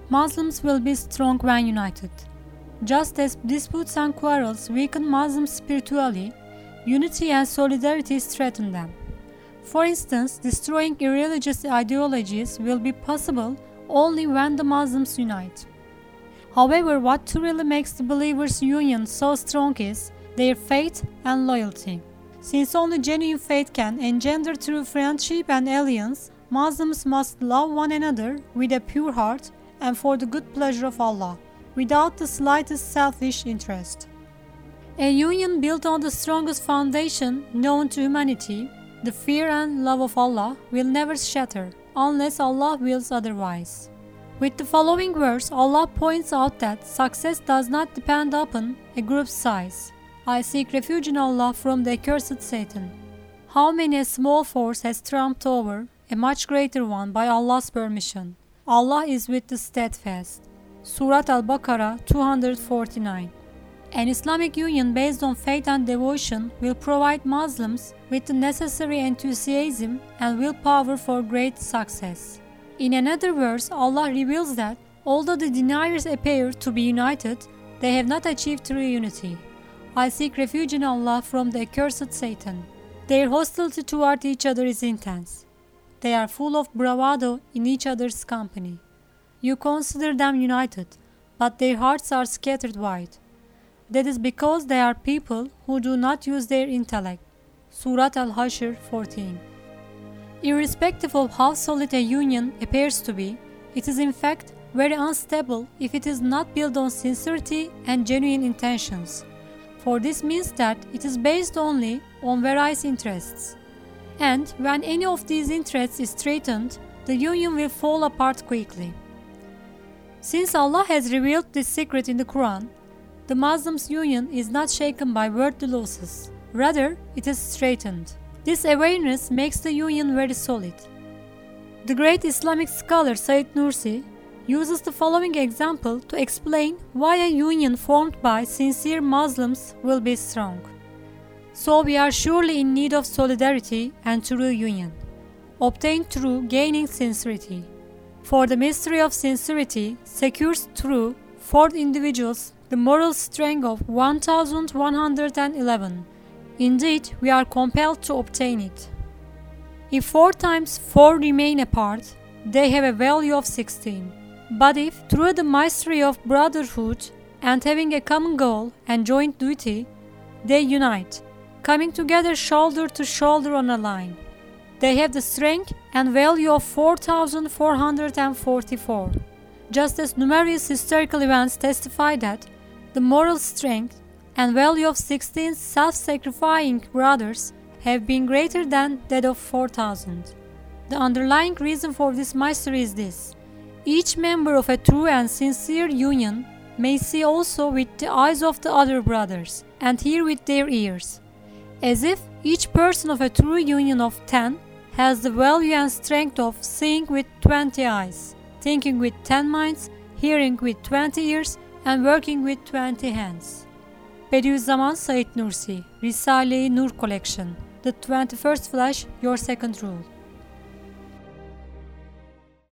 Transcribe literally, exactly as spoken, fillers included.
Muslims will be strong when united. Just as disputes and quarrels weaken Muslims spiritually, unity and solidarity strengthen them. For instance, destroying irreligious ideologies will be possible only when the Muslims unite. However, what truly makes the believers' union so strong is their faith and loyalty. Since only genuine faith can engender true friendship and alliance, Muslims must love one another with a pure heart and for the good pleasure of Allah, without the slightest selfish interest. A union built on the strongest foundation known to humanity, the fear and love of Allah, will never shatter unless Allah wills otherwise. With the following verse, Allah points out that success does not depend upon a group's size. I seek refuge in Allah from the accursed Satan. How many a small force has triumphed over a much greater one by Allah's permission. Allah is with the steadfast. Surat Al-Baqarah two forty-nine. An Islamic union based on faith and devotion will provide Muslims with the necessary enthusiasm and willpower for great success. In another verse, Allah reveals that although the deniers appear to be united, they have not achieved true unity. I seek refuge in Allah from the accursed Satan. Their hostility toward each other is intense. They are full of bravado in each other's company. You consider them united, but their hearts are scattered wide. That is because they are people who do not use their intellect. Surat Al-Hashr fourteen. Irrespective of how solid a union appears to be, it is in fact very unstable if it is not built on sincerity and genuine intentions. For this means that it is based only on various interests. And when any of these interests is threatened, the union will fall apart quickly. Since Allah has revealed this secret in the Quran, the Muslims' union is not shaken by worldly losses. Rather, it is strengthened. This awareness makes the union very solid. The great Islamic scholar Said Nursi uses the following example to explain why a union formed by sincere Muslims will be strong. So we are surely in need of solidarity and true union, obtained through gaining sincerity. For the mystery of sincerity secures through for individuals the moral strength of one thousand one hundred eleven. Indeed, we are compelled to obtain it. If four times four remain apart, they have a value of sixteen. But if, through the mystery of brotherhood and having a common goal and joint duty, they unite, coming together shoulder to shoulder on a line, they have the strength and value of four thousand four hundred forty-four. Just as numerous historical events testify that the moral strength and value of sixteen self-sacrificing brothers have been greater than that of four thousand. The underlying reason for this mystery is this: each member of a true and sincere union may see also with the eyes of the other brothers and hear with their ears, as if each person of a true union of ten has the value and strength of seeing with twenty eyes, thinking with ten minds, hearing with twenty ears, and working with twenty hands. Bediüzzaman Said Nursi, Risale-i Nur Collection, The twenty-first Flash, Your Second Rule.